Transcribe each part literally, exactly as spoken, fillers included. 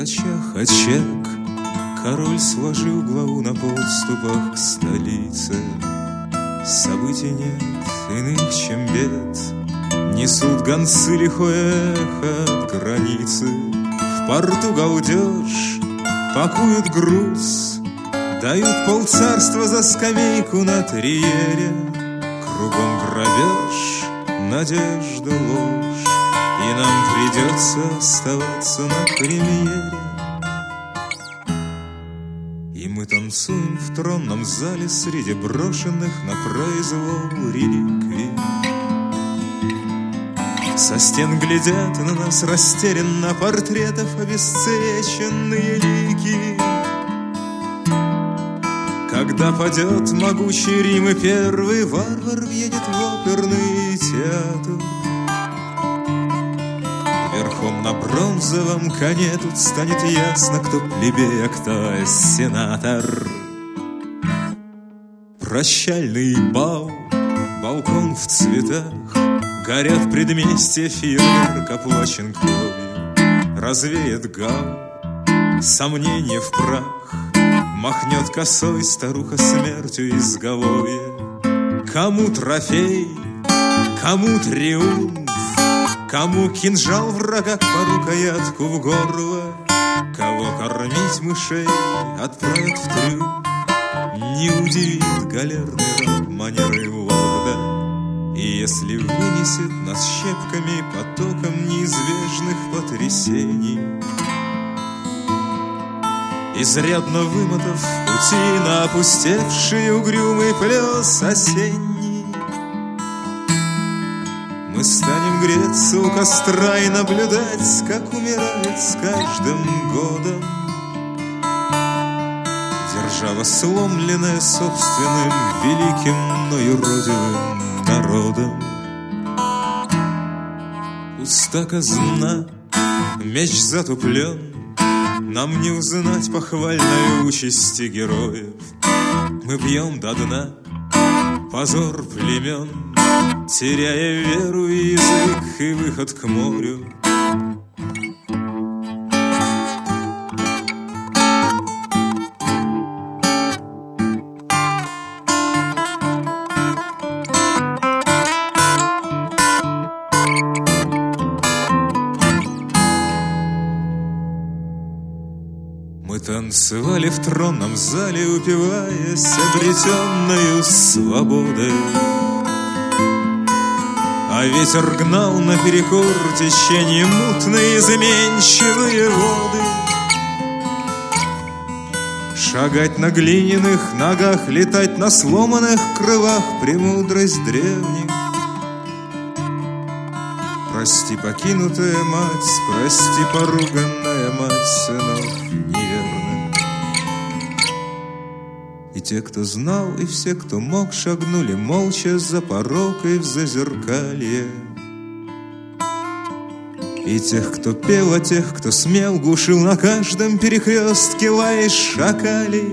очах очаг. Король сложил главу на подступах к столице. Событий нет иных, чем бед. Несут гонцы лихое эхо от границы. В порту галдеж, пакуют груз, дают полцарства за скамейку на триере. Кругом грабеж, надежда, ложь, и нам придется оставаться на премьере. И мы танцуем в тронном зале среди брошенных на произвол реликвий. Со стен глядят на нас растерянно портретов обесцвеченные лики. Когда падет могучий Рим и первый варвар въедет в оперный театр, верхом на бронзовом коне тут станет ясно, кто плебей, а кто сенатор. Прощальный бал, балкон в цветах, горят в предместье фейерверк, оплачен кровью. Развеет гал, сомнение в прах, махнет косой старуха смертью изголовья. Кому трофей, кому триумф, кому кинжал врага по рукоятку в горло, кого кормить мышей отправят в трюм. Не удивит галерный раб манеры лорда, и если вынесет нас щепками потоком неизбежных потрясений. Изрядно вымотав пути на опустевший угрюмый плес осенний, мы станем греться у костра и наблюдать, как умирает с каждым годом держава, сломленная собственным великим, но юродивым народом. Пуста казна, меч затуплен, нам не узнать похвальной участи героев. Мы пьем до дна позор племен, теряя веру и язык и выход к морю. Мы танцевали в тронном зале, упиваясь обретенною свободой, а ветер гнал наперекор течение мутные изменчивые воды. Шагать на глиняных ногах, летать на сломанных крылах — премудрость древних. Прости, покинутая мать, прости, поруганная мать сынов неверных. И те, кто знал, и все, кто мог, шагнули молча за порог и в зазеркалье. И тех, кто пел, а тех, кто смел, глушил на каждом перекрестке лай шакалей.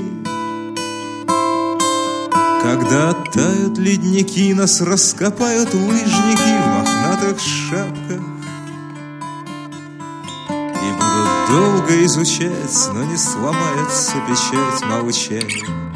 Когда оттают ледники, нас раскопают лыжники в мохнатых шапках и будут долго изучать, но не сломается печать молчания.